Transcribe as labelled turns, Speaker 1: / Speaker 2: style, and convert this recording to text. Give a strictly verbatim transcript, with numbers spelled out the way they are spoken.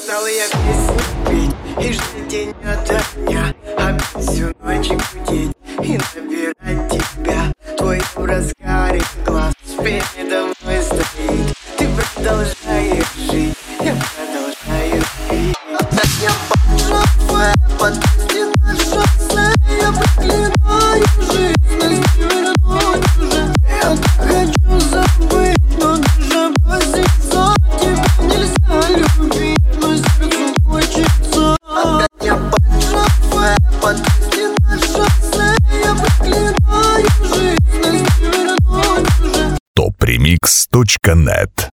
Speaker 1: Стал я песню петь и ждать день ото дня, опять всю ночь гудеть и набирать тебя. Твой в разгаре глаз передо мной стоит. Ты продолжаешь жить, я продолжаю пить. Опять я поджав под на шоссе. Я проклинаю жизнь, не вернуть уже. Я так хочу забыть, но даже проситься тебя нельзя любить. Но сердцу хочется. Опять я поджав под на шоссе. Я проклинаю жизнь, не вернуть уже.
Speaker 2: топ ремикс точка нет